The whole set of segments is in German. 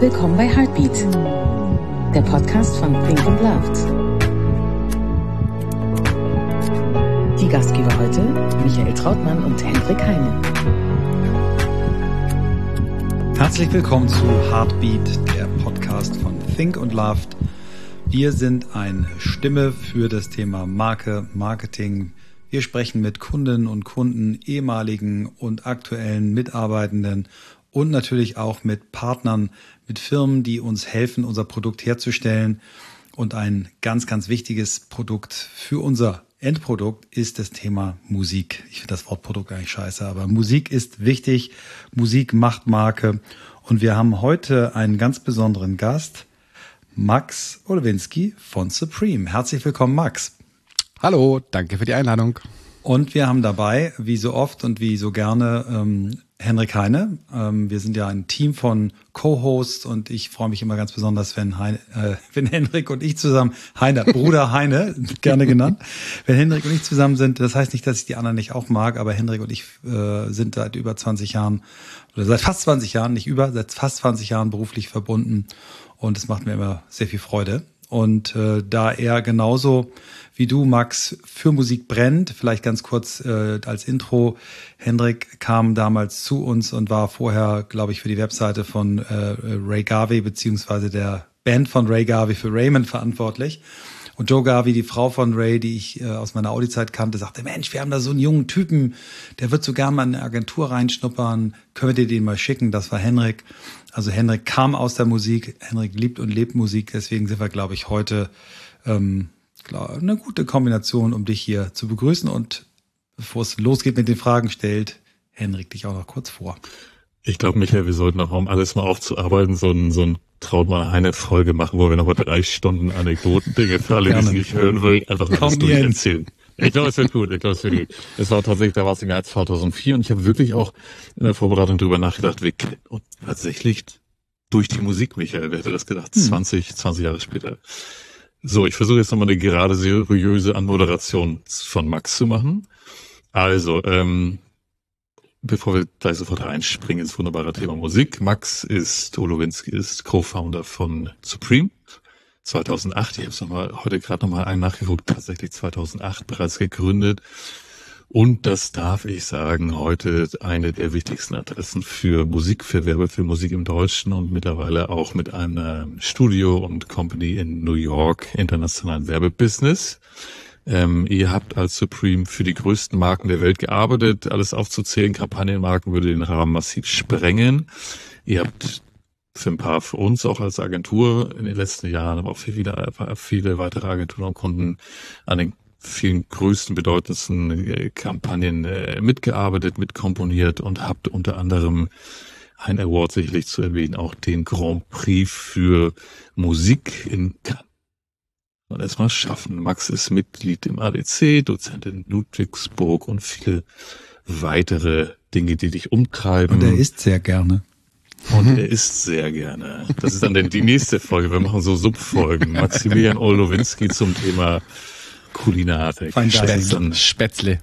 Willkommen bei Heartbeat, der Podcast von Think and Loved. Die Gastgeber heute Michael Trautmann und Hendrik Heine. Herzlich willkommen zu Heartbeat, der Podcast von Think and Loved. Wir sind eine Stimme für das Thema Marke, Marketing. Wir sprechen mit Kundinnen und Kunden, ehemaligen und aktuellen Mitarbeitenden und natürlich auch mit Partnern, mit Firmen, die uns helfen, unser Produkt herzustellen. Und ein ganz, ganz wichtiges Produkt für unser Endprodukt ist das Thema Musik. Ich finde das Wort Produkt eigentlich scheiße, aber Musik ist wichtig. Musik macht Marke. Und wir haben heute einen ganz besonderen Gast, Max Olewinski von Supreme. Herzlich willkommen, Max. Hallo, danke für die Einladung. Und wir haben dabei, wie so oft und wie so gerne, Hendrik Heine. Wir sind ja ein Team von Co-Hosts und ich freue mich immer ganz besonders, wenn Hendrik und ich zusammen, Bruder Heine, gerne genannt, wenn Hendrik und ich zusammen sind. Das heißt nicht, dass ich die anderen nicht auch mag, aber Hendrik und ich sind seit über 20 Jahren, oder seit fast 20 Jahren, seit fast 20 Jahren beruflich verbunden und es macht mir immer sehr viel Freude. Und da er genauso wie du, Max, für Musik brennt, vielleicht ganz kurz als Intro. Hendrik kam damals zu uns und war vorher, glaube ich, für die Webseite von Ray Garvey beziehungsweise der Band von Ray Garvey für Raymond verantwortlich. Und Joe Garvey, die Frau von Ray, die ich aus meiner Audi-Zeit kannte, sagte, Mensch, wir haben da so einen jungen Typen, der wird so gern mal in eine Agentur reinschnuppern, können wir dir den mal schicken? Das war Hendrik. Also Hendrik kam aus der Musik, Hendrik liebt und lebt Musik, deswegen sind wir, glaube ich, heute eine gute Kombination, um dich hier zu begrüßen. Und bevor es losgeht mit den Fragen, stellt Hendrik dich auch noch kurz vor. Ich glaube, Michael, wir sollten auch, um alles mal aufzuarbeiten, so ein Trautmann-Heine-Folge machen, wo wir noch mal 3 Stunden Anekdoten-Dinge für alle, die es nicht hören wollen, einfach mal das durcherzählen. Ich glaube, es wird gut. Es war tatsächlich, da war es im Jahr 2004 und ich habe wirklich auch in der Vorbereitung drüber nachgedacht, wir kennen uns tatsächlich durch die Musik, Michael. Wer hätte das gedacht? 20 Jahre später. So, ich versuche jetzt nochmal eine gerade seriöse Anmoderation von Max zu machen. Also, bevor wir gleich sofort reinspringen ins wunderbare Thema Musik. Max Olewinski ist Co-Founder von Supreme. 2008, ich habe heute gerade nochmal einen nachgeguckt, tatsächlich 2008 bereits gegründet. Und das darf ich sagen, heute eine der wichtigsten Adressen für Musik, für Werbe, für Musik im Deutschen und mittlerweile auch mit einem Studio und Company in New York, internationalen Werbebusiness. Ihr habt als Supreme für die größten Marken der Welt gearbeitet. Alles aufzuzählen, Kampagnenmarken würde den Rahmen massiv sprengen. Ihr habt für ein paar für uns auch als Agentur in den letzten Jahren, aber auch für viele weitere Agenturen und Kunden an den vielen größten, bedeutendsten Kampagnen mitgearbeitet, mitkomponiert und habt unter anderem ein Award sicherlich zu erwähnen, auch den Grand Prix für Musik in Cannes. Und erstmal schaffen. Max ist Mitglied im ADC, Dozent in Ludwigsburg und viele weitere Dinge, die dich umtreiben. Und er isst sehr gerne. Und er isst sehr gerne. Das ist dann die nächste Folge. Wir machen so Subfolgen. Maximilian Olewinski zum Thema Kulinarik. Spätzle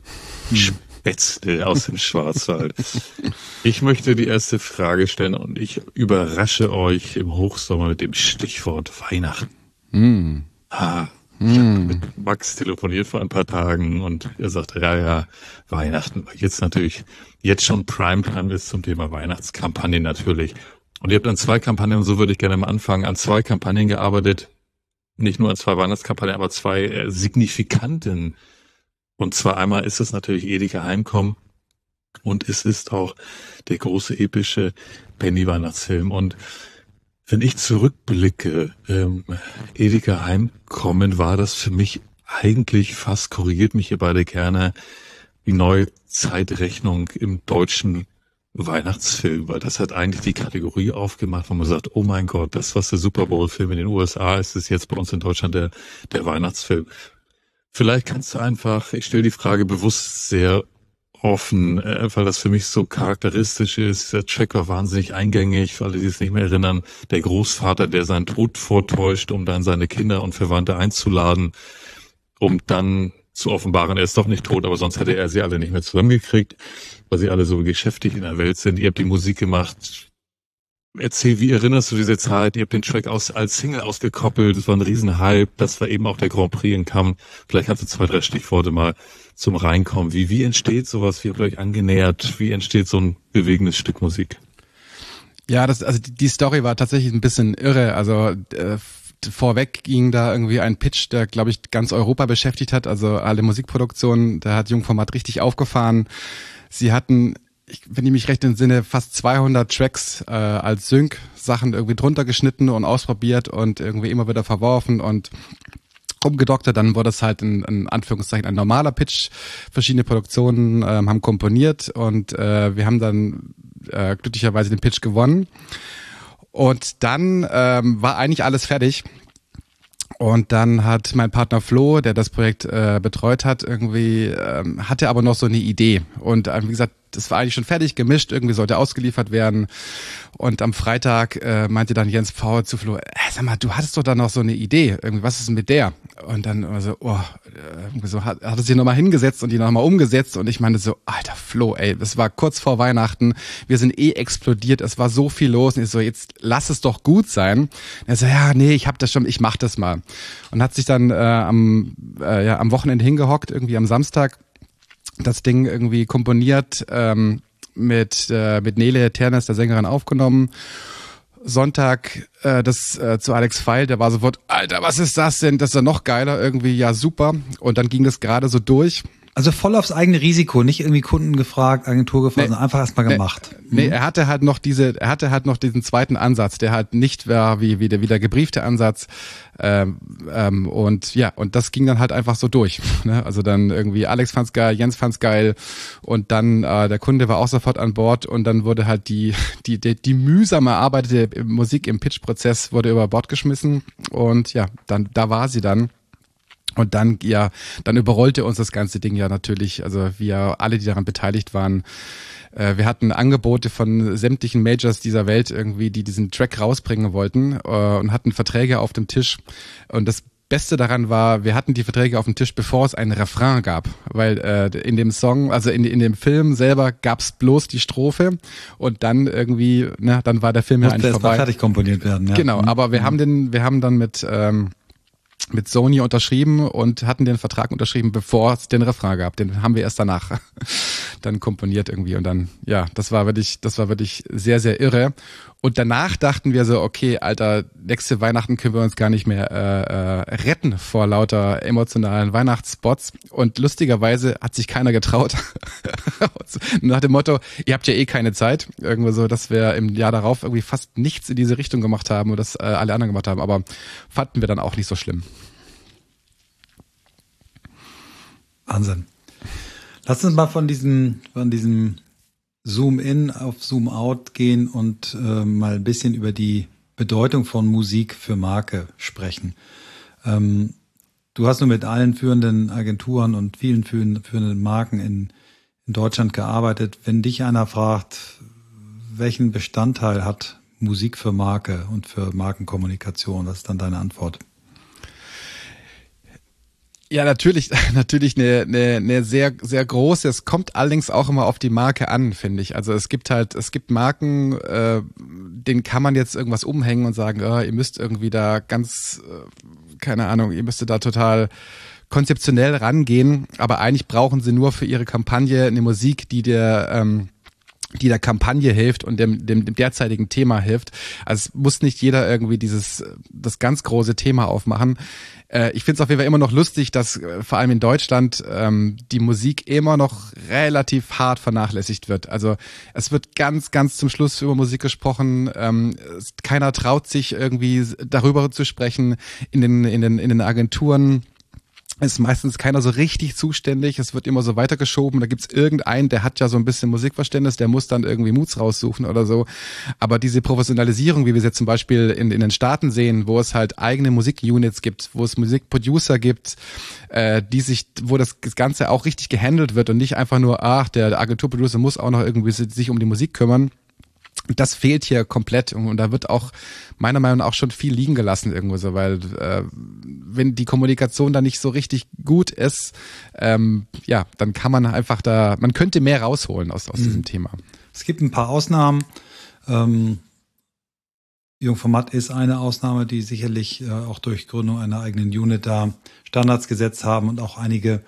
aus dem Schwarzwald. Ich möchte die erste Frage stellen und ich überrasche euch im Hochsommer mit dem Stichwort Weihnachten. Ich habe mit Max telefoniert vor ein paar Tagen und er sagte, ja, Weihnachten. Jetzt schon Primetime ist zum Thema Weihnachtskampagne natürlich. Und ihr habt an 2 Kampagnen, und so würde ich gerne mal anfangen, an 2 Kampagnen gearbeitet. Nicht nur an 2 Weihnachtskampagnen, aber 2 signifikanten. Und zwar einmal ist es natürlich Edeka Heimkommen und es ist auch der große epische Penny-Weihnachtsfilm. Und wenn ich zurückblicke, Edeka Heimkommen war das für mich eigentlich fast, korrigiert mich ihr beide gerne, die neue Zeitrechnung im deutschen Weihnachtsfilm, weil das hat eigentlich die Kategorie aufgemacht, wo man sagt, oh mein Gott, das, was der Super Bowl-Film in den USA ist, ist jetzt bei uns in Deutschland der Weihnachtsfilm. Vielleicht kannst du einfach, ich stelle die Frage bewusst sehr offen, weil das für mich so charakteristisch ist. Der Track war wahnsinnig eingängig, für alle, die es nicht mehr erinnern. Der Großvater, der seinen Tod vortäuscht, um dann seine Kinder und Verwandte einzuladen, um dann zu offenbaren, er ist doch nicht tot, aber sonst hätte er sie alle nicht mehr zusammengekriegt, weil sie alle so geschäftig in der Welt sind. Ihr habt die Musik gemacht, Erzähl, wie erinnerst du diese Zeit? Ihr habt den Track als Single ausgekoppelt, das war ein Riesenhype, das war eben auch der Grand Prix in Cannes. Vielleicht hast du 2, 3 Stichworte mal zum Reinkommen. Wie entsteht sowas? Wie habt ihr euch angenähert? Wie entsteht so ein bewegendes Stück Musik? Ja, die Story war tatsächlich ein bisschen irre. Also vorweg ging da irgendwie ein Pitch, der, glaube ich, ganz Europa beschäftigt hat. Also alle Musikproduktionen, da hat Jungformat richtig aufgefahren. Sie hatten, wenn ich mich recht entsinne, fast 200 Tracks als Sync-Sachen irgendwie drunter geschnitten und ausprobiert und irgendwie immer wieder verworfen und umgedoktert. Dann wurde es halt in Anführungszeichen ein normaler Pitch. Verschiedene Produktionen haben komponiert und wir haben dann glücklicherweise den Pitch gewonnen. Und dann war eigentlich alles fertig. Und dann hat mein Partner Flo, der das Projekt betreut hat, irgendwie hatte aber noch so eine Idee. Und wie gesagt, das war eigentlich schon fertig gemischt, irgendwie sollte ausgeliefert werden. Und am Freitag meinte dann Jens Pfau zu Flo, sag mal, du hattest doch da noch so eine Idee, irgendwie, was ist denn mit der? Und dann so hat er sich nochmal hingesetzt und die nochmal umgesetzt und ich meinte so, alter Flo, ey, das war kurz vor Weihnachten, wir sind explodiert, es war so viel los und ich so, jetzt lass es doch gut sein. Und er so, ja, nee, ich mach das mal. Und hat sich dann am Wochenende hingehockt, irgendwie am Samstag, das Ding irgendwie komponiert, mit Nele Ternes, der Sängerin, aufgenommen. Sonntag zu Alex Feil, der war sofort, Alter, was ist das denn? Das ist ja noch geiler, irgendwie, ja super. Und dann ging das gerade so durch. Also voll aufs eigene Risiko, nicht irgendwie Kunden gefragt, Agentur gefragt, sondern einfach erstmal gemacht. Nee, er hatte halt noch diesen zweiten Ansatz, der halt nicht war wie der gebriefte Ansatz. Und das ging dann halt einfach so durch. Ne? Also dann irgendwie Alex fand's geil, Jens fand's geil und dann der Kunde war auch sofort an Bord und dann wurde halt die mühsam erarbeitete Musik im Pitch-Prozess wurde über Bord geschmissen und ja, da war sie dann. Und dann überrollte uns das ganze Ding ja natürlich, also wir alle, die daran beteiligt waren. Wir hatten Angebote von sämtlichen Majors dieser Welt irgendwie, die diesen Track rausbringen wollten und hatten Verträge auf dem Tisch. Und das Beste daran war, wir hatten die Verträge auf dem Tisch, bevor es einen Refrain gab, weil in dem Song, also in dem Film selber gab's bloß die Strophe und dann irgendwie, dann war der Film ja eigentlich vorbei. Fertig komponiert werden, ja. Genau, aber wir haben dann mit Sony unterschrieben und hatten den Vertrag unterschrieben, bevor es den Refrain gab. Den haben wir erst danach dann komponiert irgendwie und dann, ja, das war wirklich sehr, sehr irre. Und danach dachten wir so, okay, Alter, nächste Weihnachten können wir uns gar nicht mehr retten vor lauter emotionalen Weihnachtsspots. Und lustigerweise hat sich keiner getraut. Nach dem Motto, ihr habt ja eh keine Zeit. Irgendwie so, dass wir im Jahr darauf irgendwie fast nichts in diese Richtung gemacht haben und das alle anderen gemacht haben. Aber fanden wir dann auch nicht so schlimm. Wahnsinn. Lass uns mal von diesem Zoom-in auf Zoom-out gehen und mal ein bisschen über die Bedeutung von Musik für Marke sprechen. Du hast nur mit allen führenden Agenturen und vielen führenden Marken in Deutschland gearbeitet. Wenn dich einer fragt, welchen Bestandteil hat Musik für Marke und für Markenkommunikation, was ist dann deine Antwort? Ja, natürlich eine sehr, sehr große. Es kommt allerdings auch immer auf die Marke an, finde ich. Also es gibt Marken, denen kann man jetzt irgendwas umhängen und sagen, ihr müsst irgendwie da ganz, keine Ahnung, ihr müsst da total konzeptionell rangehen. Aber eigentlich brauchen sie nur für ihre Kampagne eine Musik, die der Kampagne hilft und dem derzeitigen Thema hilft. Also es muss nicht jeder irgendwie das ganz große Thema aufmachen. Ich finde es auf jeden Fall immer noch lustig, dass vor allem in Deutschland die Musik immer noch relativ hart vernachlässigt wird. Also es wird ganz, ganz zum Schluss über Musik gesprochen. Keiner traut sich irgendwie darüber zu sprechen in den Agenturen. Ist meistens keiner so richtig zuständig, es wird immer so weitergeschoben, da gibt's irgendeinen, der hat ja so ein bisschen Musikverständnis, der muss dann irgendwie Moods raussuchen oder so, aber diese Professionalisierung, wie wir es jetzt zum Beispiel in den Staaten sehen, wo es halt eigene Musikunits gibt, wo es Musikproducer gibt, wo das Ganze auch richtig gehandelt wird und nicht einfach nur, der Agenturproducer muss auch noch irgendwie sich um die Musik kümmern. Das fehlt hier komplett und da wird auch meiner Meinung nach auch schon viel liegen gelassen irgendwo so, weil wenn die Kommunikation da nicht so richtig gut ist, dann kann man einfach man könnte mehr rausholen aus diesem Thema. Es gibt ein paar Ausnahmen. Jungformat ist eine Ausnahme, die sicherlich auch durch Gründung einer eigenen Unit da Standards gesetzt haben und auch einige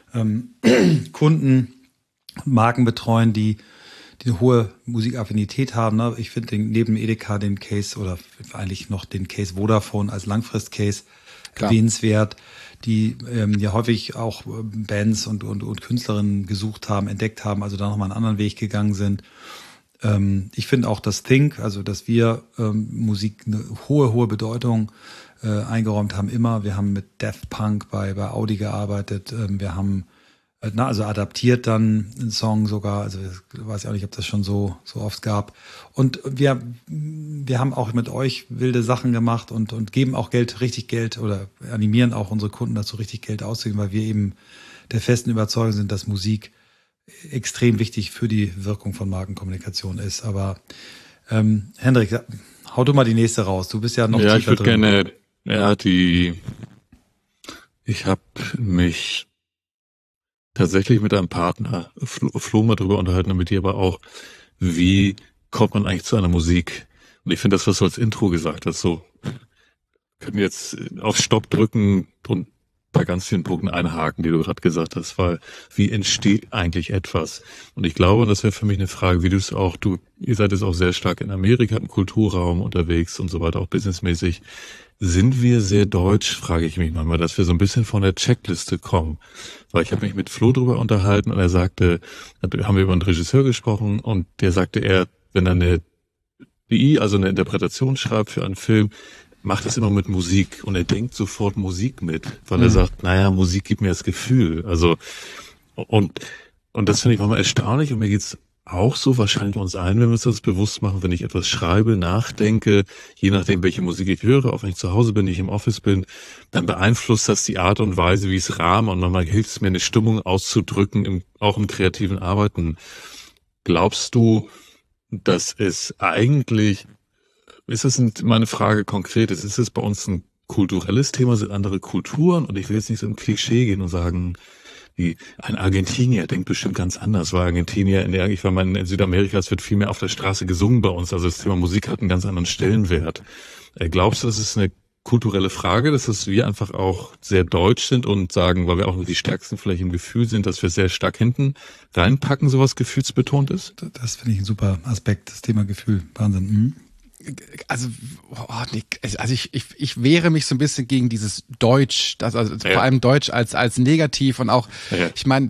Kunden, Marken betreuen, die eine hohe Musikaffinität haben. Ne? Ich finde neben Edeka den Case oder eigentlich noch den Case Vodafone als Langfrist-Case erwähnenswert, die ja häufig auch Bands und Künstlerinnen gesucht haben, entdeckt haben, also da nochmal einen anderen Weg gegangen sind. Ich finde auch das Think, also dass wir Musik eine hohe Bedeutung eingeräumt haben immer. Wir haben mit Daft Punk bei Audi gearbeitet. Wir haben also adaptiert dann einen Song sogar. Also ich weiß ja auch nicht, ob das schon so oft gab. Und wir haben auch mit euch wilde Sachen gemacht und geben auch richtig Geld oder animieren auch unsere Kunden dazu, richtig Geld auszugeben, weil wir eben der festen Überzeugung sind, dass Musik extrem wichtig für die Wirkung von Markenkommunikation ist. Aber Hendrik, hau du mal die nächste raus. Du bist ja noch tiefer ich würde drin. Gerne, ich habe mich tatsächlich mit einem Partner, Flo, mal drüber unterhalten, mit dir aber auch, wie kommt man eigentlich zu einer Musik? Und ich finde das, was du als Intro gesagt hast, so, können wir jetzt auf Stopp drücken und bei ganz vielen Punkten einhaken, die du gerade gesagt hast, weil wie entsteht eigentlich etwas? Und ich glaube, das wäre für mich eine Frage, wie du es auch, ihr seid jetzt auch sehr stark in Amerika im Kulturraum unterwegs und so weiter, auch businessmäßig. Sind wir sehr deutsch, frage ich mich manchmal, dass wir so ein bisschen von der Checkliste kommen. Weil ich habe mich mit Flo drüber unterhalten und er sagte, haben wir über einen Regisseur gesprochen und der sagte, wenn er eine BI, also eine Interpretation schreibt für einen Film, macht es immer mit Musik und er denkt sofort Musik mit, weil er sagt, Musik gibt mir das Gefühl. Also und das finde ich manchmal erstaunlich und mir geht's auch so, wahrscheinlich uns allen, wenn wir uns das bewusst machen, wenn ich etwas schreibe, nachdenke, je nachdem, welche Musik ich höre, auch wenn ich zu Hause bin, ich im Office bin, dann beeinflusst das die Art und Weise, wie ich es rahme und manchmal hilft es mir, eine Stimmung auszudrücken, auch im kreativen Arbeiten. Glaubst du, dass es eigentlich, meine Frage konkret, ist es bei uns ein kulturelles Thema, sind andere Kulturen und ich will jetzt nicht so im Klischee gehen und sagen, wie ein Argentinier denkt bestimmt ganz anders, weil Argentinier, ich war mal in Südamerika, es wird viel mehr auf der Straße gesungen bei uns, also das Thema Musik hat einen ganz anderen Stellenwert. Glaubst du, das ist eine kulturelle Frage, dass wir einfach auch sehr deutsch sind und sagen, weil wir auch die Stärksten vielleicht im Gefühl sind, dass wir sehr stark hinten reinpacken, sowas gefühlsbetont ist? Das finde ich ein super Aspekt, das Thema Gefühl. Wahnsinn. Mhm. Also ich wehre mich so ein bisschen gegen dieses Deutsch, vor allem Deutsch als negativ und auch, ich meine,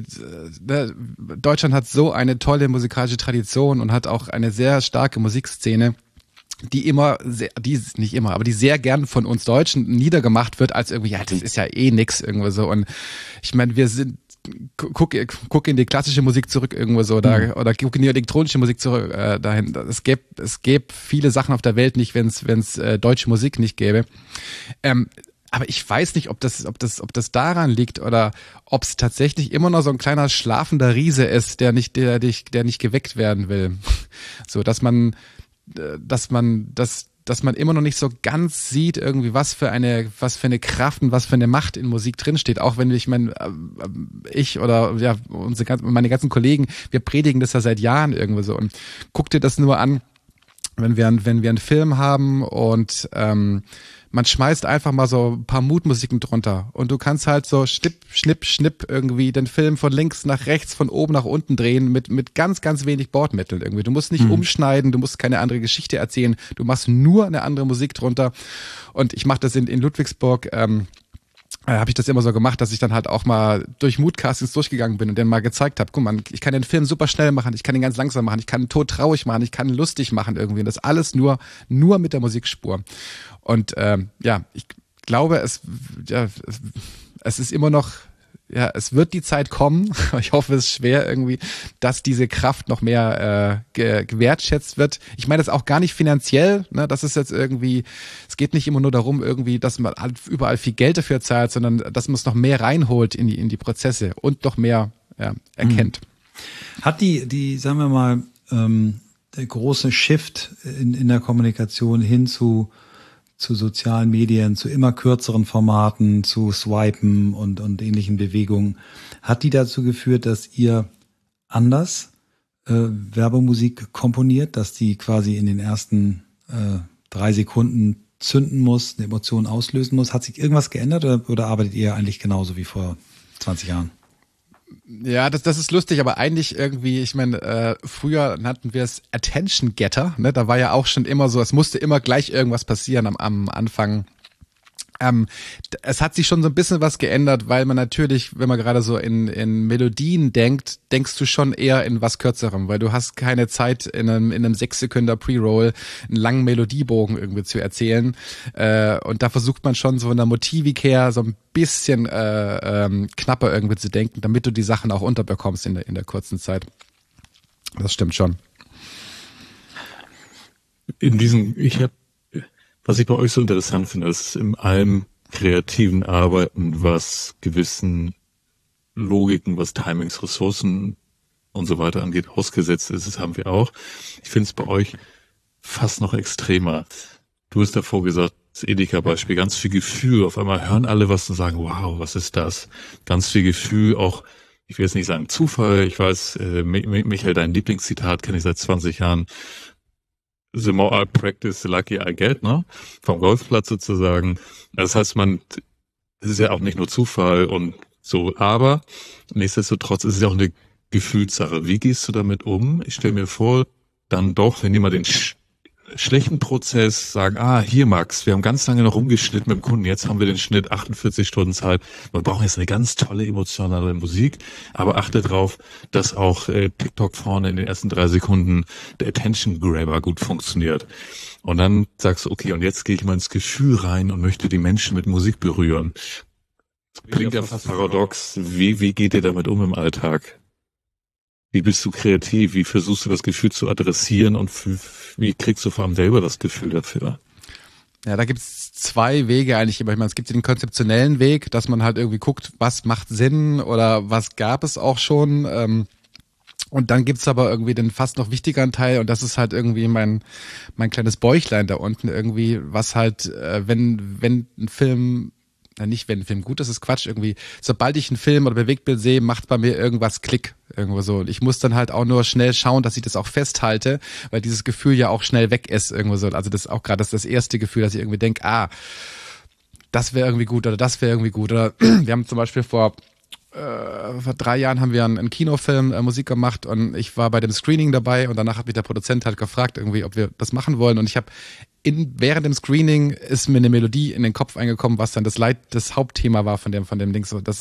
Deutschland hat so eine tolle musikalische Tradition und hat auch eine sehr starke Musikszene, die nicht immer, aber die sehr gern von uns Deutschen niedergemacht wird als irgendwie, das ist ja eh nix irgendwo so und ich meine, guck in die klassische Musik zurück irgendwo so, oder guck in die elektronische Musik zurück dahin. Es gäbe viele Sachen auf der Welt nicht, wenn es deutsche Musik nicht gäbe. Aber ich weiß nicht, ob das daran liegt oder ob es tatsächlich immer noch so ein kleiner schlafender Riese ist, der nicht geweckt werden will. So, dass man immer noch nicht so ganz sieht, irgendwie, was für eine Kraft und was für eine Macht in Musik drinsteht. Auch wenn ich oder ja, meine ganzen Kollegen, wir predigen das ja seit Jahren irgendwie so. Und guck dir das nur an, wenn wir einen Film haben und man schmeißt einfach mal so ein paar Moodmusiken drunter und du kannst halt so schnipp, schnipp, schnipp irgendwie den Film von links nach rechts, von oben nach unten drehen mit ganz, ganz wenig Bordmitteln irgendwie. Du musst nicht umschneiden, du musst keine andere Geschichte erzählen, du machst nur eine andere Musik drunter. Und ich mache das in Ludwigsburg, habe ich das immer so gemacht, dass ich dann halt auch mal durch Moodcastings durchgegangen bin und denen mal gezeigt habe, guck mal, ich kann den Film super schnell machen, ich kann ihn ganz langsam machen, ich kann ihn todtraurig machen, ich kann ihn lustig machen irgendwie. Und das alles nur mit der Musikspur. Und ich glaube, es ist immer noch, es wird die Zeit kommen, ich hoffe, es ist schwer irgendwie, dass diese Kraft noch mehr gewertschätzt wird. Ich meine das auch gar nicht finanziell, ne? Das ist jetzt irgendwie, es geht nicht immer nur darum irgendwie, dass man überall viel Geld dafür zahlt, sondern dass man es noch mehr reinholt in die Prozesse und noch mehr erkennt. Hat die sagen wir mal, der große Shift in der Kommunikation hin zu sozialen Medien, zu immer kürzeren Formaten, zu Swipen und ähnlichen Bewegungen. Hat die dazu geführt, dass ihr anders Werbemusik komponiert, dass die quasi in den ersten 3 Sekunden zünden muss, eine Emotion auslösen muss. Hat sich irgendwas geändert oder arbeitet ihr eigentlich genauso wie vor 20 Jahren? Ja, das ist lustig, aber eigentlich irgendwie, ich meine, früher nannten wir es Attention Getter, ne? Da war ja auch schon immer so, es musste immer gleich irgendwas passieren am Anfang. Es hat sich schon so ein bisschen was geändert, weil man natürlich, wenn man gerade so in Melodien denkt, denkst du schon eher in was Kürzerem, weil du hast keine Zeit in einem 6 Sekunden Pre-Roll einen langen Melodiebogen irgendwie zu erzählen. Und da versucht man schon so in der Motivik her so ein bisschen knapper irgendwie zu denken, damit du die Sachen auch unterbekommst in der kurzen Zeit. Das stimmt schon. Was ich bei euch so interessant finde, ist in allem kreativen Arbeiten, was gewissen Logiken, was Timings, Ressourcen und so weiter angeht, ausgesetzt ist. Das haben wir auch. Ich finde es bei euch fast noch extremer. Du hast davor gesagt, das Edeka-Beispiel, ganz viel Gefühl. Auf einmal hören alle was und sagen, wow, was ist das? Ganz viel Gefühl, auch, ich will jetzt nicht sagen Zufall. Ich weiß, Michael, dein Lieblingszitat kenne ich seit 20 Jahren. The more I practice, the luckier I get, ne? Vom Golfplatz sozusagen. Das heißt, es ist ja auch nicht nur Zufall und so, aber nichtsdestotrotz ist es ja auch eine Gefühlssache. Wie gehst du damit um? Ich stelle mir vor, dann doch, wenn jemand den schlechten Prozess sagen, hier Max, wir haben ganz lange noch rumgeschnitten mit dem Kunden, jetzt haben wir den Schnitt 48 Stunden Zeit, wir brauchen jetzt eine ganz tolle emotionale Musik, aber achte drauf, dass auch TikTok vorne in den ersten 3 Sekunden der Attention Grabber gut funktioniert. Und dann sagst du, okay, und jetzt gehe ich mal ins Gefühl rein und möchte die Menschen mit Musik berühren. Das klingt ja fast paradox. Wie geht ihr damit um im Alltag? Wie bist du kreativ? Wie versuchst du das Gefühl zu adressieren und wie kriegst du vor allem selber das Gefühl dafür? Ja, da gibt's 2 Wege eigentlich. Ich meine, es gibt den konzeptionellen Weg, dass man halt irgendwie guckt, was macht Sinn oder was gab es auch schon. Und dann gibt's aber irgendwie den fast noch wichtigeren Teil und das ist halt irgendwie mein kleines Bäuchlein da unten irgendwie, was halt, wenn ein Film, nicht wenn ein Film gut ist, ist Quatsch irgendwie. Sobald ich einen Film oder Bewegtbild sehe, macht bei mir irgendwas Klick irgendwo so. Und ich muss dann halt auch nur schnell schauen, dass ich das auch festhalte, weil dieses Gefühl ja auch schnell weg ist irgendwo so. Also das ist auch gerade das erste Gefühl, dass ich irgendwie denke, das wäre irgendwie gut oder das wäre irgendwie gut. Oder wir haben zum Beispiel vor 3 Jahren haben wir einen Kinofilm Musik gemacht und ich war bei dem Screening dabei und danach hat mich der Produzent halt gefragt irgendwie, ob wir das machen wollen und ich habe während dem Screening ist mir eine Melodie in den Kopf eingekommen, was dann das Hauptthema war von dem Ding. So,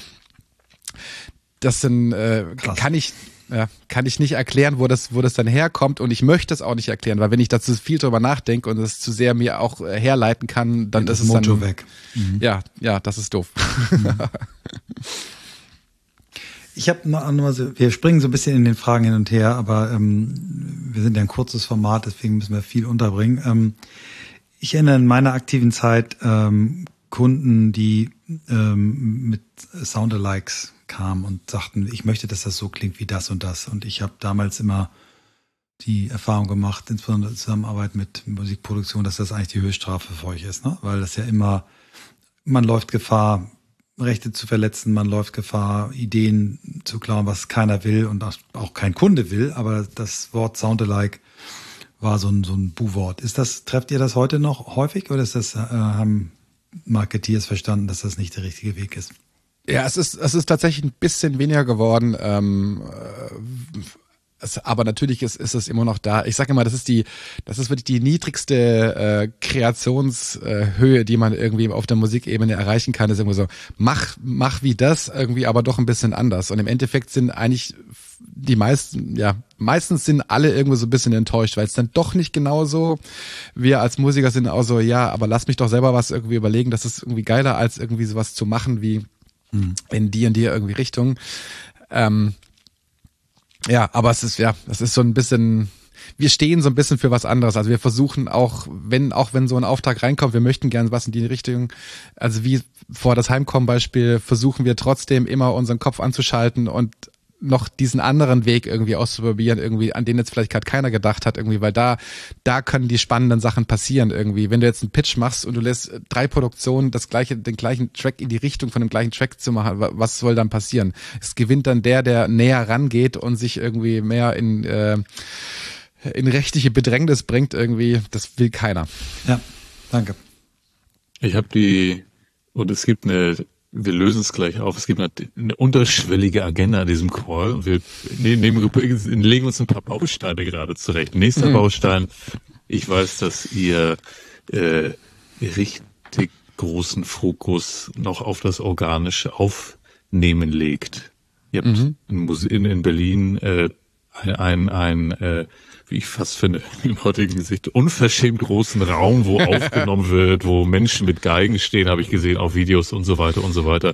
kann ich nicht erklären, wo das dann herkommt und ich möchte es auch nicht erklären, weil wenn ich dazu viel drüber nachdenke und es zu sehr mir auch herleiten kann, dann ist es Mojo dann weg. Mhm. Ja, das ist doof. Mhm. Ich habe wir springen so ein bisschen in den Fragen hin und her, aber wir sind ja ein kurzes Format, deswegen müssen wir viel unterbringen. Ich erinnere in meiner aktiven Zeit Kunden, die mit Soundalikes kamen und sagten, ich möchte, dass das so klingt wie das und das. Und ich habe damals immer die Erfahrung gemacht, insbesondere in Zusammenarbeit mit Musikproduktion, dass das eigentlich die Höchststrafe für euch ist, ne? Weil das ja immer, man läuft Gefahr, Rechte zu verletzen, man läuft Gefahr, Ideen zu klauen, was keiner will und auch kein Kunde will, aber das Wort Soundalike war so ein Buhwort. Trefft ihr das heute noch häufig oder haben Marketeers verstanden, dass das nicht der richtige Weg ist? Ja, es ist tatsächlich ein bisschen weniger geworden, aber natürlich ist es immer noch da. Ich sage immer, das ist wirklich die niedrigste Kreationshöhe, die man irgendwie auf der Musikebene erreichen kann. Das ist irgendwie so, mach wie das irgendwie, aber doch ein bisschen anders. Und im Endeffekt sind eigentlich die meistens sind alle irgendwie so ein bisschen enttäuscht, weil es dann doch nicht genauso. Wir als Musiker sind auch so, ja, aber lass mich doch selber was irgendwie überlegen. Das ist irgendwie geiler, als irgendwie sowas zu machen wie in die und die irgendwie Richtung. Ja, aber das ist so ein bisschen, wir stehen so ein bisschen für was anderes. Also wir versuchen auch wenn so ein Auftrag reinkommt, wir möchten gern was in die Richtung, also wie vor das Heimkommen-Beispiel, versuchen wir trotzdem immer unseren Kopf anzuschalten und noch diesen anderen Weg irgendwie auszuprobieren, irgendwie, an den jetzt vielleicht gerade keiner gedacht hat, irgendwie, weil da können die spannenden Sachen passieren irgendwie. Wenn du jetzt einen Pitch machst und du lässt 3 Produktionen den gleichen Track in die Richtung von dem gleichen Track zu machen, was soll dann passieren? Es gewinnt dann der näher rangeht und sich irgendwie mehr in rechtliche Bedrängnis bringt irgendwie, das will keiner. Ja, danke. Ich habe und es gibt wir lösen es gleich auf, es gibt eine unterschwellige Agenda in diesem Call und wir legen uns ein paar Bausteine gerade zurecht. Nächster Baustein, ich weiß, dass ihr richtig großen Fokus noch auf das organische Aufnehmen legt. Ihr habt in Berlin wie ich fast finde, im heutigen Gesicht unverschämt großen Raum, wo aufgenommen wird, wo Menschen mit Geigen stehen, habe ich gesehen, auf Videos und so weiter und so weiter.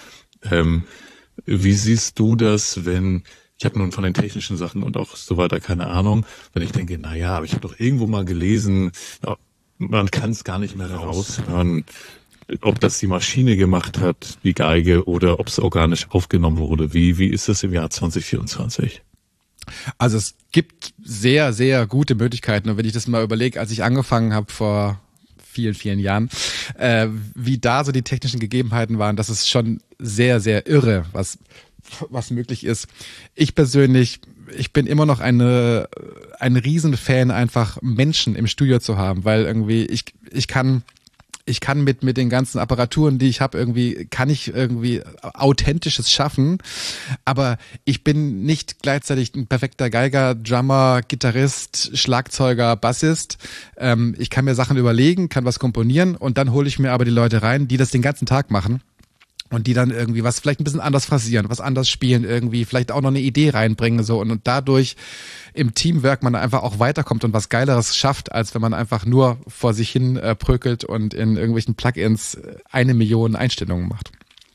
Wie siehst du das, ich habe nun von den technischen Sachen und auch so weiter keine Ahnung, wenn ich denke, aber ich habe doch irgendwo mal gelesen, man kann es gar nicht mehr heraushören, ob das die Maschine gemacht hat, die Geige, oder ob es organisch aufgenommen wurde. Wie ist das im Jahr 2024? Also es gibt sehr, sehr gute Möglichkeiten. Und wenn ich das mal überlege, als ich angefangen habe vor vielen, vielen Jahren, wie da so die technischen Gegebenheiten waren, das ist schon sehr, sehr irre, was möglich ist. Ich persönlich, ich bin immer noch ein Riesenfan, einfach Menschen im Studio zu haben, weil irgendwie ich kann mit den ganzen Apparaturen, die ich habe, kann ich Authentisches schaffen, aber ich bin nicht gleichzeitig ein perfekter Geiger, Drummer, Gitarrist, Schlagzeuger, Bassist. Ich kann mir Sachen überlegen, kann was komponieren und dann hole ich mir aber die Leute rein, die das den ganzen Tag machen. Und die dann irgendwie was vielleicht ein bisschen anders phrasieren, was anders spielen vielleicht auch noch eine Idee reinbringen so und dadurch im Teamwork man einfach auch weiterkommt und was Geileres schafft, als wenn man einfach nur vor sich hin prökelt und in irgendwelchen Plugins 1 Million Einstellungen macht.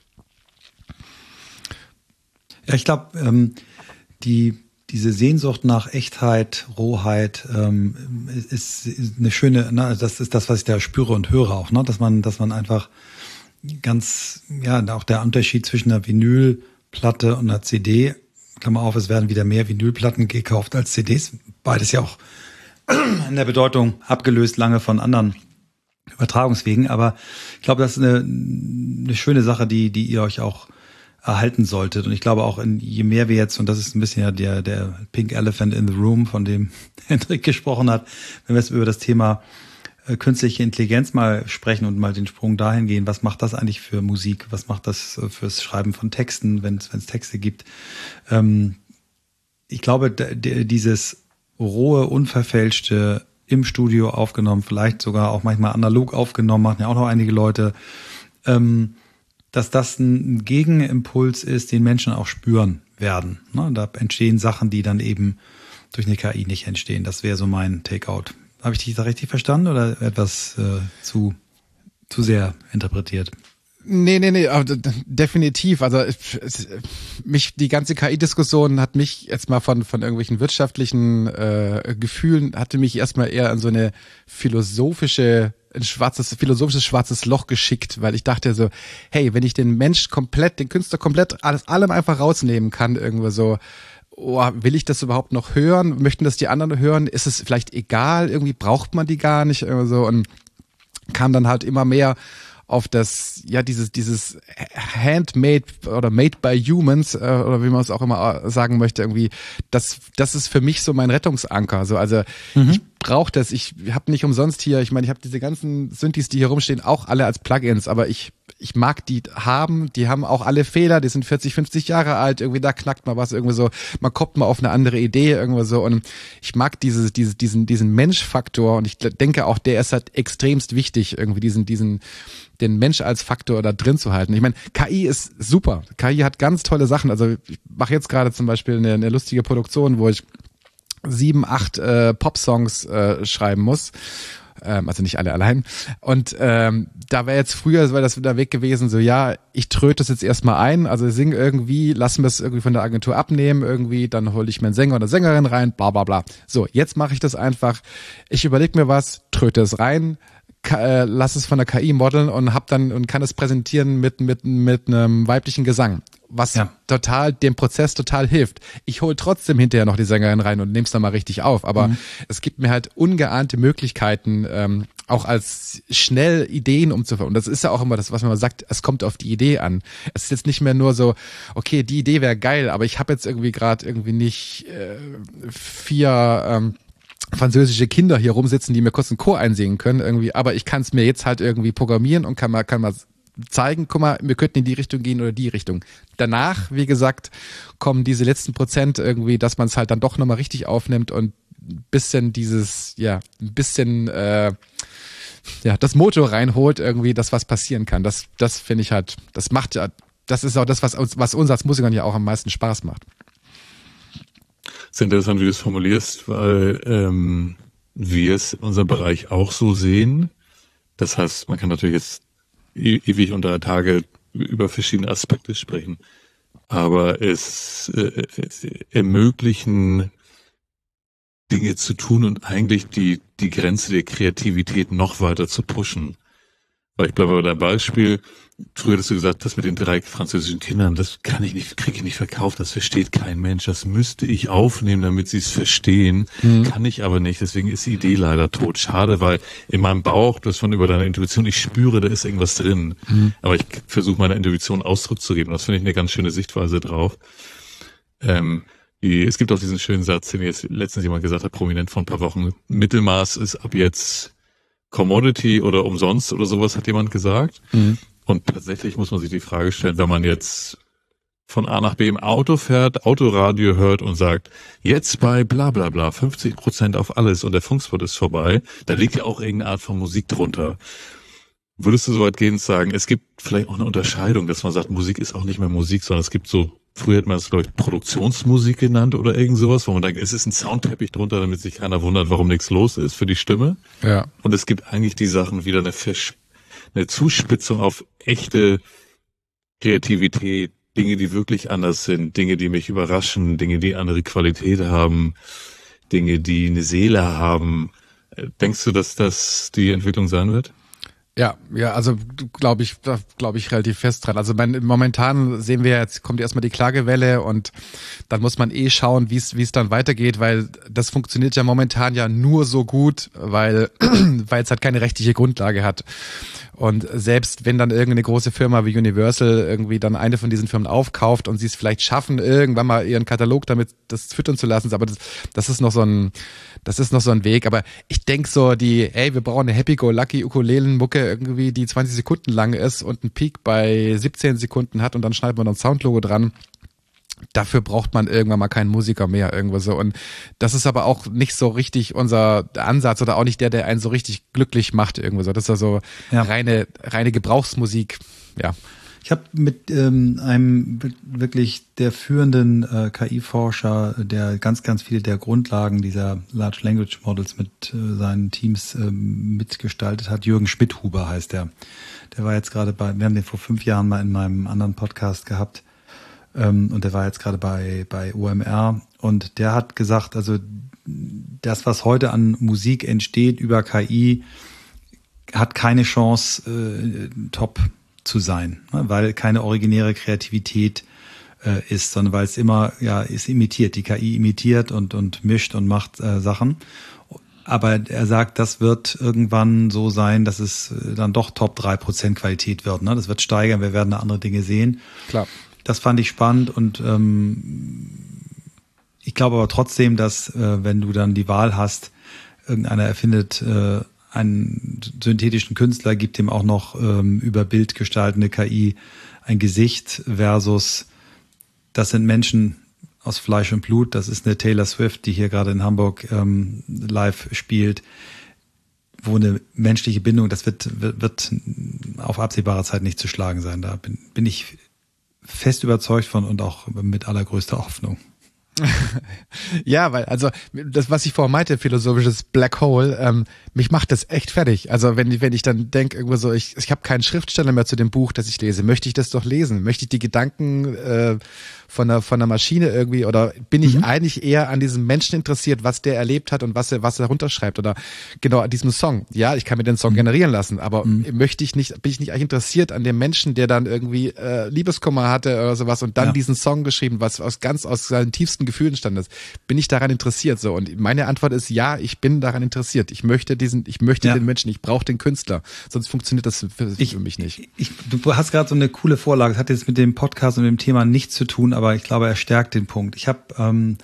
Ja, ich glaube, diese Sehnsucht nach Echtheit, Rohheit ist eine schöne, das ist das, was ich da spüre und höre auch, ne? Dass man einfach ganz, auch der Unterschied zwischen einer Vinylplatte und einer CD, Klammer auf, es werden wieder mehr Vinylplatten gekauft als CDs, beides ja auch in der Bedeutung abgelöst lange von anderen Übertragungswegen, aber ich glaube, das ist eine schöne Sache, die ihr euch auch erhalten solltet und ich glaube auch, je mehr wir jetzt, und das ist ein bisschen ja der Pink Elephant in the Room, von dem Hendrik gesprochen hat, wenn wir jetzt über das Thema künstliche Intelligenz mal sprechen und mal den Sprung dahin gehen, was macht das eigentlich für Musik, was macht das fürs Schreiben von Texten, wenn es Texte gibt. Ich glaube, dieses rohe, unverfälschte, im Studio aufgenommen, vielleicht sogar auch manchmal analog aufgenommen, machen ja auch noch einige Leute, dass das ein Gegenimpuls ist, den Menschen auch spüren werden. Ne? Da entstehen Sachen, die dann eben durch eine KI nicht entstehen. Das wäre so mein Takeout. Habe ich dich da richtig verstanden oder etwas zu sehr interpretiert? Nee, aber definitiv. Also die ganze KI-Diskussion hat mich jetzt mal von irgendwelchen wirtschaftlichen Gefühlen, hatte mich erstmal eher an so eine philosophisches schwarzes Loch geschickt, weil ich dachte so, hey, wenn ich den Künstler komplett alles allem einfach rausnehmen kann, irgendwo so, will ich das überhaupt noch hören? Möchten das die anderen hören? Ist es vielleicht egal? Irgendwie braucht man die gar nicht, irgendwie so, und kam dann halt immer mehr auf das, dieses Handmade oder Made by Humans, oder wie man es auch immer sagen möchte, irgendwie, das ist für mich so mein Rettungsanker. So, also ich brauche das. Ich habe nicht umsonst hier, ich meine, ich habe diese ganzen Synthes, die hier rumstehen, auch alle als Plugins, aber ich mag die haben auch alle Fehler, die sind 40, 50 Jahre alt, irgendwie da knackt mal was, irgendwie so, man kommt mal auf eine andere Idee, irgendwie so, und ich mag diesen Menschfaktor, und ich denke auch, der ist halt extremst wichtig, irgendwie den Mensch als Faktor da drin zu halten. Ich meine, KI ist super. KI hat ganz tolle Sachen. Also ich mache jetzt gerade zum Beispiel eine lustige Produktion, wo ich 7, 8 Pop-Songs schreiben muss. Also nicht alle allein. Und da wäre jetzt früher, wäre das der Weg gewesen, so ich tröte das jetzt erstmal ein, also singe irgendwie, lassen wir es irgendwie von der Agentur abnehmen, irgendwie, dann hole ich mir einen Sänger oder Sängerin rein, bla bla bla. So, jetzt mache ich das einfach, ich überlege mir was, tröte es rein, lass es von der KI modeln und kann es präsentieren mit einem weiblichen Gesang, was dem Prozess total hilft. Ich hole trotzdem hinterher noch die Sängerin rein und nehme es dann mal richtig auf, aber es gibt mir halt ungeahnte Möglichkeiten, auch als schnell Ideen umzufahren. Und das ist ja auch immer das, was man sagt, es kommt auf die Idee an. Es ist jetzt nicht mehr nur so, okay, die Idee wäre geil, aber ich habe jetzt irgendwie gerade nicht 4 französische Kinder hier rumsitzen, die mir kurz einen Chor einsingen können irgendwie, aber ich kann es mir jetzt halt irgendwie programmieren und kann mal zeigen, guck mal, wir könnten in die Richtung gehen oder die Richtung. Danach, wie gesagt, kommen diese letzten Prozent irgendwie, dass man es halt dann doch nochmal richtig aufnimmt und ein bisschen das Motor reinholt irgendwie, dass was passieren kann. Das finde ich halt, das ist auch das, was uns als Musikern ja auch am meisten Spaß macht. Es ist interessant, wie du es formulierst, weil wir es in unserem Bereich auch so sehen. Das heißt, man kann natürlich jetzt ewig unter Tage über verschiedene Aspekte sprechen, aber es ermöglichen Dinge zu tun und eigentlich die Grenze der Kreativität noch weiter zu pushen. Weil ich bleibe bei deinem Beispiel. Früher hast du gesagt, das mit den 3 französischen Kindern, das kriege ich nicht verkauft, das versteht kein Mensch. Das müsste ich aufnehmen, damit sie es verstehen. Kann ich aber nicht, deswegen ist die Idee leider tot. Schade, weil in meinem Bauch, du hast von über deine Intuition, ich spüre, da ist irgendwas drin. Aber ich versuche meiner Intuition Ausdruck zu geben. Das finde ich eine ganz schöne Sichtweise drauf. Es gibt auch diesen schönen Satz, den jetzt letztens jemand gesagt hat, prominent vor ein paar Wochen. Mittelmaß ist ab jetzt Commodity oder umsonst oder sowas, hat jemand gesagt. Und tatsächlich muss man sich die Frage stellen, wenn man jetzt von A nach B im Auto fährt, Autoradio hört und sagt, jetzt bei bla bla bla 50% auf alles und der Funkspot ist vorbei, da liegt ja auch irgendeine Art von Musik drunter. Würdest du so weit gehen und sagen, es gibt vielleicht auch eine Unterscheidung, dass man sagt, Musik ist auch nicht mehr Musik, sondern es gibt so, früher hat man das, glaube ich, Produktionsmusik genannt oder irgend sowas, wo man denkt, es ist ein Soundteppich drunter, damit sich keiner wundert, warum nichts los ist für die Stimme. Ja. Und es gibt eigentlich die Sachen wieder eine Zuspitzung auf echte Kreativität, Dinge, die wirklich anders sind, Dinge, die mich überraschen, Dinge, die andere Qualität haben, Dinge, die eine Seele haben. Denkst du, dass das die Entwicklung sein wird? Ja, also glaube ich relativ fest dran. Also momentan sehen wir jetzt, kommt erstmal die Klagewelle und dann muss man schauen, wie es dann weitergeht, weil das funktioniert ja momentan ja nur so gut, weil es halt keine rechtliche Grundlage hat. Und selbst wenn dann irgendeine große Firma wie Universal irgendwie dann eine von diesen Firmen aufkauft und sie es vielleicht schaffen, irgendwann mal ihren Katalog damit das füttern zu lassen, aber das ist noch so ein Weg. Aber ich denke so, wir brauchen eine Happy-Go-Lucky Ukulelen-Mucke irgendwie, die 20 Sekunden lang ist und einen Peak bei 17 Sekunden hat und dann schneidet man noch ein Soundlogo dran. Dafür braucht man irgendwann mal keinen Musiker mehr irgendwo so. Und das ist aber auch nicht so richtig unser Ansatz oder auch nicht der einen so richtig glücklich macht irgendwo so. Das ist ja so reine Gebrauchsmusik, ja. Ich habe mit einem wirklich der führenden KI-Forscher, der ganz, ganz viele der Grundlagen dieser Large Language Models mit seinen Teams mitgestaltet hat, Jürgen Schmidhuber heißt der. Der war jetzt gerade wir haben den vor 5 Jahren mal in meinem anderen Podcast gehabt. Und der war jetzt gerade bei OMR und der hat gesagt, also das, was heute an Musik entsteht über KI, hat keine Chance, top zu sein, ne? Weil keine originäre Kreativität ist, sondern weil es immer, ist imitiert, die KI imitiert und mischt und macht Sachen. Aber er sagt, das wird irgendwann so sein, dass es dann doch Top 3% Qualität wird. Ne? Das wird steigern, wir werden da andere Dinge sehen. Klar. Das fand ich spannend und ich glaube aber trotzdem, dass wenn du dann die Wahl hast, irgendeiner erfindet einen synthetischen Künstler, gibt ihm auch noch über Bild gestaltende KI ein Gesicht versus das sind Menschen aus Fleisch und Blut. Das ist eine Taylor Swift, die hier gerade in Hamburg live spielt, wo eine menschliche Bindung, das wird auf absehbare Zeit nicht zu schlagen sein. Da bin ich fest überzeugt von und auch mit allergrößter Hoffnung. Ja, weil, also das, was ich vorhin meinte, philosophisches Black Hole, mich macht das echt fertig. Also wenn ich dann denke, irgendwo so, ich habe keinen Schriftsteller mehr zu dem Buch, das ich lese, möchte ich das doch lesen? Möchte ich die Gedanken von der Maschine irgendwie, oder bin ich eigentlich eher an diesem Menschen interessiert, was der erlebt hat und was er runterschreibt, oder genau an diesem Song? Ja, ich kann mir den Song generieren lassen, aber bin ich nicht eigentlich interessiert an dem Menschen, der dann irgendwie Liebeskummer hatte oder sowas und dann diesen Song geschrieben, was aus seinen tiefsten Gefühlen stand ist. Bin ich daran interessiert so? Und meine Antwort ist ja, ich bin daran interessiert. Ich möchte den Menschen, ich brauche den Künstler, sonst funktioniert das für mich nicht. Du hast gerade so eine coole Vorlage, das hat jetzt mit dem Podcast und dem Thema nichts zu tun, aber ich glaube, er stärkt den Punkt. Ich habe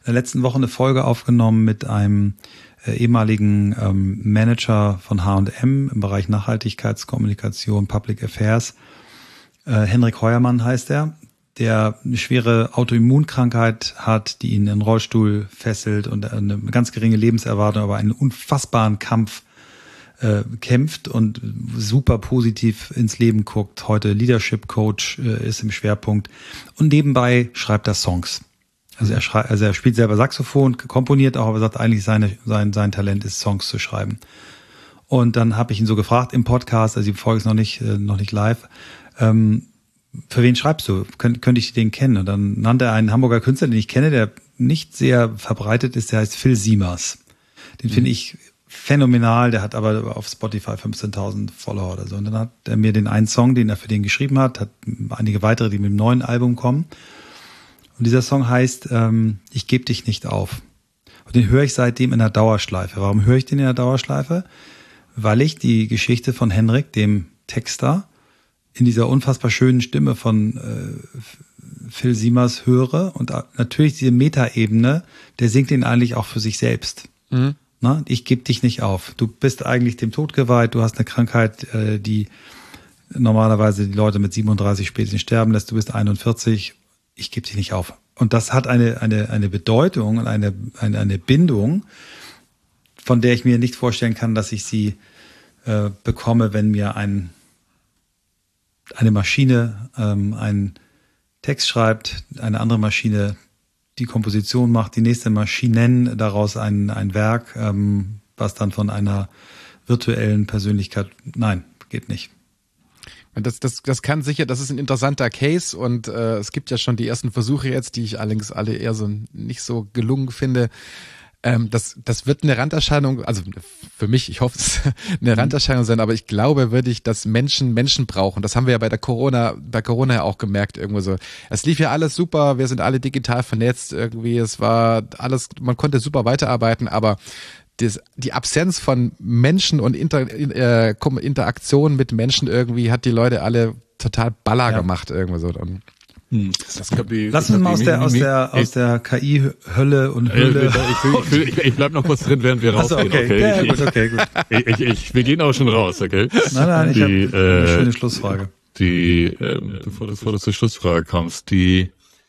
der letzten Woche eine Folge aufgenommen mit einem ehemaligen Manager von H&M im Bereich Nachhaltigkeitskommunikation, Public Affairs. Henrik Heuermann heißt er, der eine schwere Autoimmunkrankheit hat, die ihn in den Rollstuhl fesselt und eine ganz geringe Lebenserwartung, aber einen unfassbaren Kampf kämpft und super positiv ins Leben guckt. Heute Leadership Coach ist im Schwerpunkt und nebenbei schreibt er Songs. Also er spielt selber Saxophon, komponiert auch, aber sagt eigentlich sein Talent ist, Songs zu schreiben. Und dann habe ich ihn so gefragt im Podcast, also die Folge ist noch nicht live, für wen schreibst du? Könnte ich den kennen? Und dann nannte er einen Hamburger Künstler, den ich kenne, der nicht sehr verbreitet ist, der heißt Phil Siemers. Den finde ich phänomenal, der hat aber auf Spotify 15.000 Follower oder so. Und dann hat er mir den einen Song, den er für den geschrieben hat einige weitere, die mit dem neuen Album kommen. Und dieser Song heißt Ich geb dich nicht auf. Und den höre ich seitdem in der Dauerschleife. Warum höre ich den in der Dauerschleife? Weil ich die Geschichte von Henrik, dem Texter, in dieser unfassbar schönen Stimme von Phil Siemers höre und natürlich diese Metaebene, der singt ihn eigentlich auch für sich selbst. Mhm. Na, ich gebe dich nicht auf. Du bist eigentlich dem Tod geweiht, du hast eine Krankheit, die normalerweise die Leute mit 37 spätestens sterben lässt, du bist 41, ich gebe dich nicht auf. Und das hat eine Bedeutung und eine Bindung, von der ich mir nicht vorstellen kann, dass ich sie bekomme, wenn mir eine Maschine einen Text schreibt, eine andere Maschine die Komposition macht, die nächste Maschinen daraus ein Werk, was dann von einer virtuellen Persönlichkeit, nein, geht nicht. Das kann sicher, das ist ein interessanter Case und es gibt ja schon die ersten Versuche jetzt, die ich allerdings alle eher so nicht so gelungen finde. Das wird eine Randerscheinung, also für mich, ich hoffe, es eine Randerscheinung sein, aber ich glaube wirklich, dass Menschen brauchen. Das haben wir ja bei Corona ja auch gemerkt, irgendwo so. Es lief ja alles super, wir sind alle digital vernetzt irgendwie, es war alles, man konnte super weiterarbeiten, aber die Absenz von Menschen und Interaktion mit Menschen irgendwie hat die Leute alle total baller gemacht, irgendwie so. Und lass uns mal aus der KI-Hölle und Hölle. Ich bleib noch kurz drin, während wir rausgehen. Okay. Ja, gut. Wir gehen auch schon raus, okay? Nein, ich habe eine schöne Schlussfrage. Bevor du zur Schlussfrage kommst, mir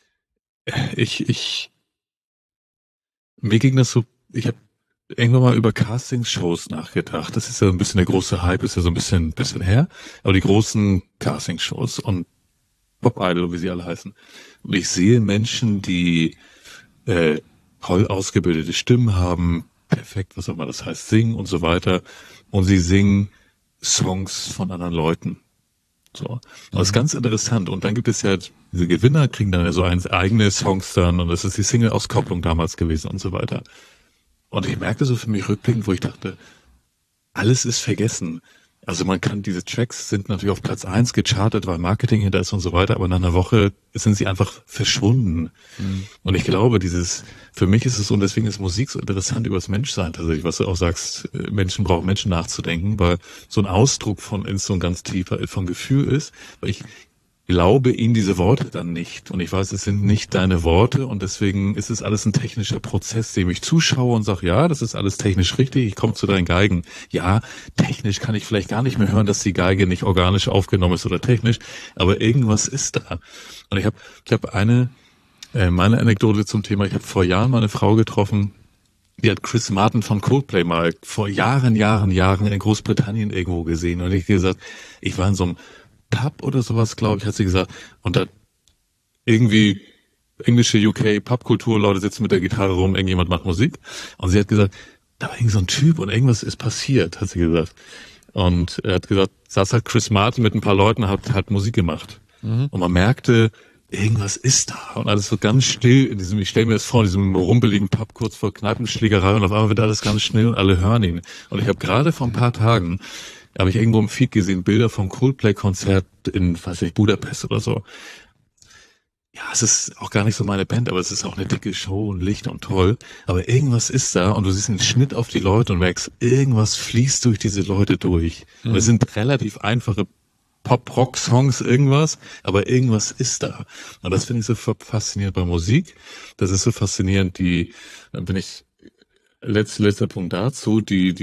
ging das so, ich habe irgendwann mal über Castingshows nachgedacht. Das ist ja ein bisschen der große Hype, ist ja so ein bisschen her. Aber die großen Castingshows und Pop Idol, wie sie alle heißen. Und ich sehe Menschen, die toll ausgebildete Stimmen haben, perfekt, was auch immer das heißt, singen und so weiter. Und sie singen Songs von anderen Leuten. So. Das ist ganz interessant. Und dann gibt es ja diese Gewinner, kriegen dann ja so eigene Songs dann. Und das ist die Single-Auskopplung damals gewesen und so weiter. Und ich merkte so für mich rückblickend, wo ich dachte, alles ist vergessen. Also man kann, diese Tracks sind natürlich auf Platz 1 gechartet, weil Marketing hinter ist und so weiter, aber nach einer Woche sind sie einfach verschwunden. Mhm. Und ich glaube, für mich ist es so, und deswegen ist Musik so interessant über das Menschsein tatsächlich, was du auch sagst, Menschen brauchen Menschen nachzudenken, weil so ein Ausdruck von so ein ganz tiefer, von Gefühl ist, weil ich glaube ihnen diese Worte dann nicht. Und ich weiß, es sind nicht deine Worte und deswegen ist es alles ein technischer Prozess, dem ich zuschaue und sage, ja, das ist alles technisch richtig, ich komme zu deinen Geigen. Ja, technisch kann ich vielleicht gar nicht mehr hören, dass die Geige nicht organisch aufgenommen ist oder technisch, aber irgendwas ist da. Und ich habe meine Anekdote zum Thema, ich habe vor Jahren mal eine Frau getroffen, die hat Chris Martin von Coldplay mal vor Jahren in Großbritannien irgendwo gesehen und ich habe gesagt, ich war in so einem Pub oder sowas, glaube ich, hat sie gesagt. Und da irgendwie englische UK-Pubkultur, Leute sitzen mit der Gitarre rum, irgendjemand macht Musik. Und sie hat gesagt, da war irgend so ein Typ und irgendwas ist passiert, hat sie gesagt. Und er hat gesagt, saß halt Chris Martin mit ein paar Leuten, hat halt Musik gemacht. Mhm. Und man merkte, irgendwas ist da. Und alles so ganz still ich stelle mir das vor, in diesem rumpeligen Pub kurz vor Kneipenschlägerei und auf einmal wird alles ganz schnell und alle hören ihn. Und ich habe gerade vor ein paar Tagen habe ich irgendwo im Feed gesehen, Bilder vom Coldplay-Konzert in, Budapest oder so. Ja, es ist auch gar nicht so meine Band, aber es ist auch eine dicke Show und Licht und toll. Aber irgendwas ist da und du siehst einen Schnitt auf die Leute und merkst, irgendwas fließt durch diese Leute durch. Und es sind relativ einfache Pop-Rock-Songs, irgendwas, aber irgendwas ist da. Und das finde ich so faszinierend bei Musik. Das ist so faszinierend, dann bin ich, letzter Punkt dazu,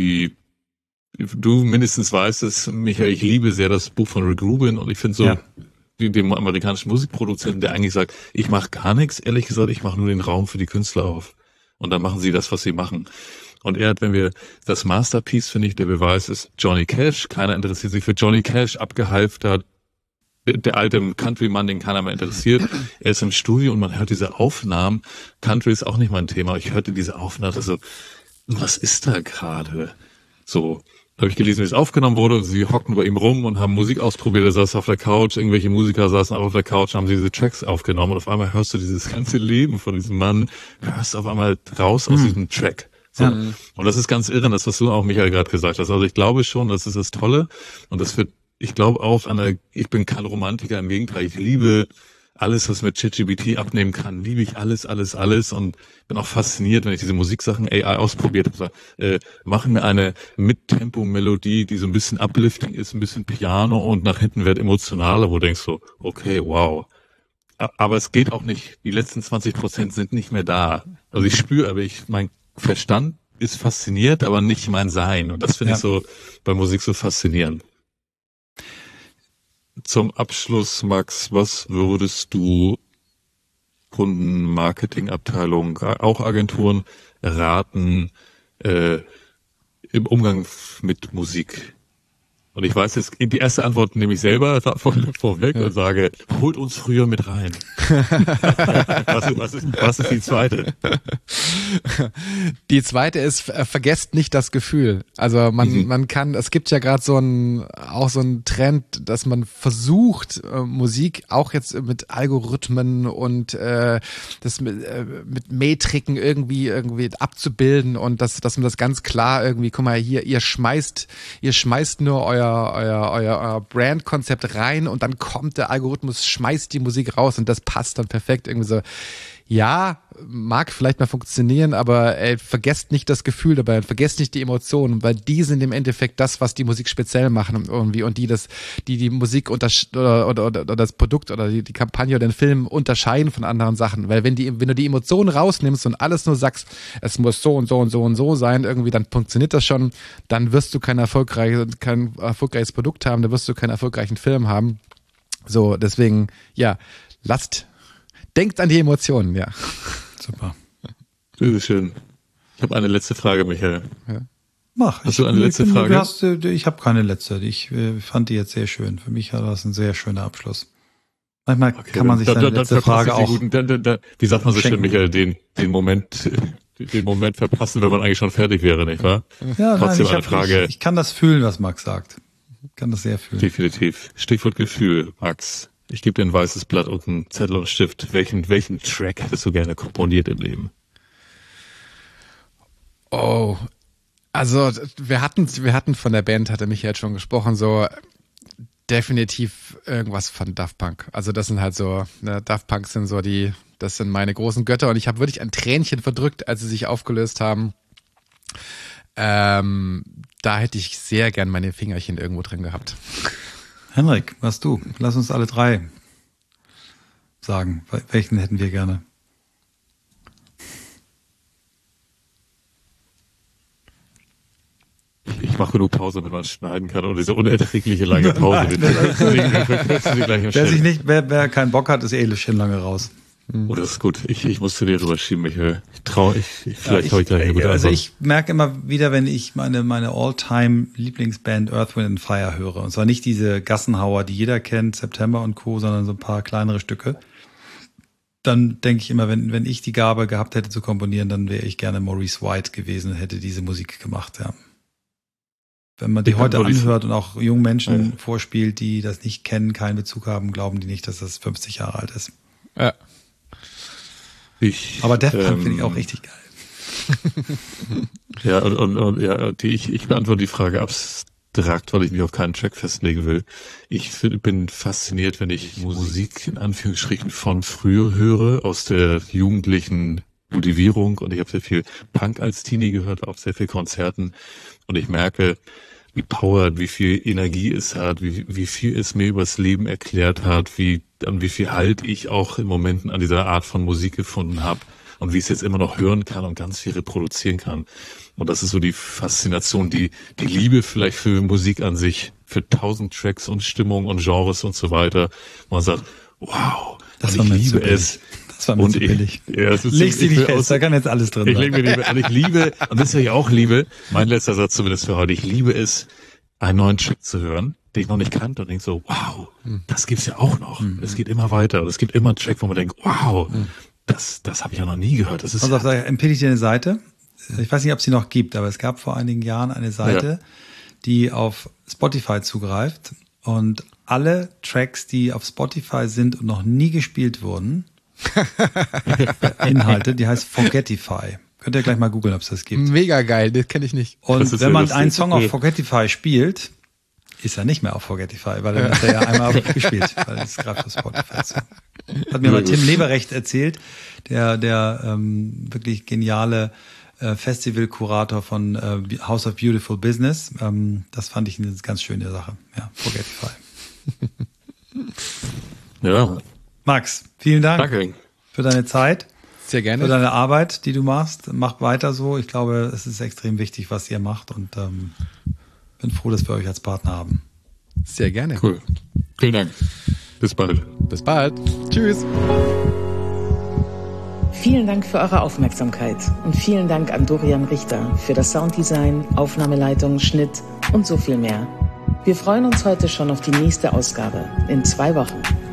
du mindestens weißt es, Michael, ich liebe sehr das Buch von Rick Rubin und ich finde so, dem amerikanischen Musikproduzenten, der eigentlich sagt, ich mache gar nichts, ehrlich gesagt, ich mache nur den Raum für die Künstler auf. Und dann machen sie das, was sie machen. Und er hat, wenn wir das Masterpiece, finde ich, der Beweis ist Johnny Cash. Keiner interessiert sich für Johnny Cash, abgehalfter, der alte Country-Mann, den keiner mehr interessiert. Er ist im Studio und man hört diese Aufnahmen. Country ist auch nicht mein Thema. Ich hörte diese Aufnahmen, also, was ist da gerade? So, habe ich gelesen, wie es aufgenommen wurde. Und sie hockten bei ihm rum und haben Musik ausprobiert. Er saß auf der Couch, irgendwelche Musiker saßen auch auf der Couch, haben diese Tracks aufgenommen. Und auf einmal hörst du dieses ganze Leben von diesem Mann, hörst auf einmal raus aus diesem Track. So. Ja. Und das ist ganz irre, das, was du auch, Michael, gerade gesagt hast. Also ich glaube schon, das ist das Tolle. Und das wird, ich glaube auch ich bin kein Romantiker, im Gegenteil. Ich liebe alles, was mit ChatGPT abnehmen kann, liebe ich alles und bin auch fasziniert, wenn ich diese Musiksachen AI ausprobiert habe. Machen mir eine Mittempo-Melodie, die so ein bisschen uplifting ist, ein bisschen Piano und nach hinten wird emotionaler, wo du denkst so, okay, wow. Aber es geht auch nicht, die letzten 20% sind nicht mehr da. Also ich spüre, aber mein Verstand ist fasziniert, aber nicht mein Sein. Und das finde ich so bei Musik so faszinierend. Zum Abschluss, Max, was würdest du Kunden, Marketingabteilungen, auch Agenturen raten im Umgang mit Musik? Und ich weiß jetzt, die erste Antwort nehme ich selber vorweg und sage, holt uns früher mit rein. Was ist die zweite? Die zweite ist, vergesst nicht das Gefühl. Also man kann, es gibt ja gerade so einen Trend, dass man versucht, Musik auch jetzt mit Algorithmen und das mit Metriken irgendwie abzubilden und dass man das ganz klar irgendwie, guck mal hier, ihr schmeißt nur euer Brandkonzept rein und dann kommt der Algorithmus, schmeißt die Musik raus und das passt dann perfekt irgendwie so. Ja, mag vielleicht mal funktionieren, aber vergesst nicht das Gefühl dabei und vergesst nicht die Emotionen, weil die sind im Endeffekt das, was die Musik speziell machen irgendwie und die Musik oder das Produkt oder die Kampagne oder den Film unterscheiden von anderen Sachen, weil wenn du die Emotionen rausnimmst und alles nur sagst, es muss so und so und so und so sein, irgendwie, dann funktioniert das schon, dann wirst du kein erfolgreiches Produkt haben, dann wirst du keinen erfolgreichen Film haben. So, deswegen, ja, denkt an die Emotionen, ja. Super. Das ist schön. Ich habe eine letzte Frage, Michael. Ja. Mach. Hast du eine letzte Frage? Ich habe keine letzte. Ich fand die jetzt sehr schön. Für mich war das ein sehr schöner Abschluss. Manchmal kann man sich seine letzte Frage auch... Wie sagt man so schön, Michael, den Moment verpassen, wenn man eigentlich schon fertig wäre, nicht wahr? Ja, trotzdem eine Frage. Ich kann das fühlen, was Max sagt. Ich kann das sehr fühlen. Definitiv. Stichwort Gefühl, Max. Ich gebe dir ein weißes Blatt und einen Zettel und einen Stift. Welchen Track hättest du gerne komponiert im Leben? Oh, also wir hatten von der Band, hatte Michael schon gesprochen, so definitiv irgendwas von Daft Punk. Also das sind halt so, Daft Punk sind so das sind meine großen Götter und ich habe wirklich ein Tränchen verdrückt, als sie sich aufgelöst haben. Da hätte ich sehr gern meine Fingerchen irgendwo drin gehabt. Henrik, was du? Lass uns alle drei sagen. Welchen hätten wir gerne? Ich mache genug Pause, damit man schneiden kann und diese unerträgliche lange Pause. Wer keinen Bock hat, ist schön lange raus. Oh, das ist gut. Ich muss zu dir rüberschieben, Michael. Vielleicht hau ich gleich gut an. Also ich merke immer wieder, wenn ich meine All-Time-Lieblingsband Earth, Wind & Fire höre. Und zwar nicht diese Gassenhauer, die jeder kennt, September und Co., sondern so ein paar kleinere Stücke. Dann denke ich immer, wenn ich die Gabe gehabt hätte zu komponieren, dann wäre ich gerne Maurice White gewesen und hätte diese Musik gemacht, ja. Wenn man die heute anhört und auch jungen Menschen vorspielt, die das nicht kennen, keinen Bezug haben, glauben die nicht, dass das 50 Jahre alt ist. Ja. Aber Daft Punk finde ich auch richtig geil. Ja, und ich beantworte die Frage abstrakt, weil ich mich auf keinen Track festlegen will. Ich bin fasziniert, wenn ich Musik in Anführungsstrichen von früher höre, aus der jugendlichen Motivierung, und ich habe sehr viel Punk als Teenie gehört, auf sehr viel Konzerten, und ich merke, powered, wie viel Energie es hat, wie viel es mir übers Leben erklärt hat, wie viel Halt ich auch in Momenten an dieser Art von Musik gefunden habe und wie ich es jetzt immer noch hören kann und ganz viel reproduzieren kann. Und das ist so die Faszination, die Liebe vielleicht für Musik an sich, für 1000 Tracks und Stimmung und Genres und so weiter. Man sagt, wow, das war ich liebe es. Das war mir zu billig. Legst dich nicht fest, da kann jetzt alles drin sein. Ich liebe, und das, was ich auch liebe, mein letzter Satz zumindest für heute, ich liebe es, einen neuen Track zu hören, den ich noch nicht kannte und denke so, wow, das gibt's ja auch noch. Es geht immer weiter und es gibt immer einen Track, wo man denkt, wow, das habe ich ja noch nie gehört. Das ist also da empfehle ich dir eine Seite. Ich weiß nicht, ob es sie noch gibt, aber es gab vor einigen Jahren eine Seite, die auf Spotify zugreift und alle Tracks, die auf Spotify sind und noch nie gespielt wurden, Inhalte, die heißt Forgetify. Könnt ihr gleich mal googeln, ob es das gibt. Mega geil, das kenne ich nicht. Und wenn man einen Song auf Forgetify spielt, ist er nicht mehr auf Forgetify, weil dann hat er ja einmal gespielt, weil das gerade auf Spotify ist. Hat mir mal Tim Leberecht erzählt, der wirklich geniale Festival-Kurator von House of Beautiful Business. Das fand ich eine ganz schöne Sache. Ja, Forgetify. Ja. Max, vielen Dank. Danke. Für deine Zeit. Sehr gerne. Für deine Arbeit, die du machst. Mach weiter so. Ich glaube, es ist extrem wichtig, was ihr macht und bin froh, dass wir euch als Partner haben. Sehr gerne. Cool. Vielen Dank. Bis bald. Bis bald. Tschüss. Vielen Dank für eure Aufmerksamkeit und vielen Dank an Dorian Richter für das Sounddesign, Aufnahmeleitung, Schnitt und so viel mehr. Wir freuen uns heute schon auf die nächste Ausgabe in 2 Wochen.